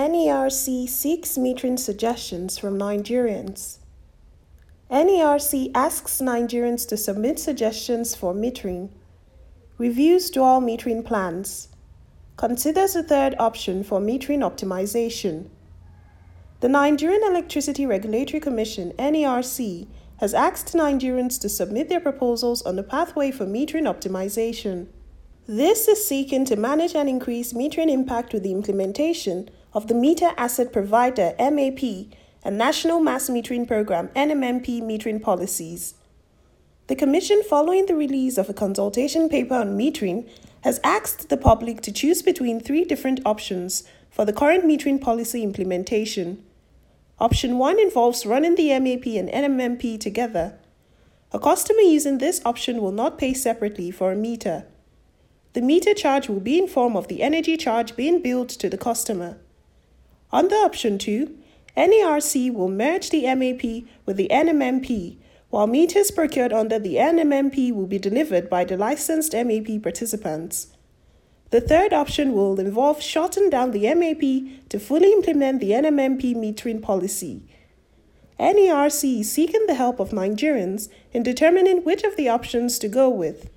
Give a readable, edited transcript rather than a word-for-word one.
NERC seeks metering suggestions from Nigerians. NERC asks Nigerians to submit suggestions for metering. Reviews dual metering plans. Considers a third option for metering optimization. The Nigerian Electricity Regulatory Commission (NERC) has asked Nigerians to submit their proposals on the pathway for metering optimization. This is seeking to manage and increase metering impact with the implementation of the Meter Asset Provider (MAP) and National Mass Metering Program (NMMP) metering policies. The Commission, following the release of a consultation paper on metering, has asked the public to choose between three different options for the current metering policy implementation. Option 1 involves running the MAP and NMMP together. A customer using this option will not pay separately for a meter. The meter charge will be in form of the energy charge being billed to the customer. Under Option 2, NERC will merge the MAP with the NMMP, while meters procured under the NMMP will be delivered by the licensed MAP participants. The third option will involve shutting down the MAP to fully implement the NMMP metering policy. NERC is seeking the help of Nigerians in determining which of the options to go with.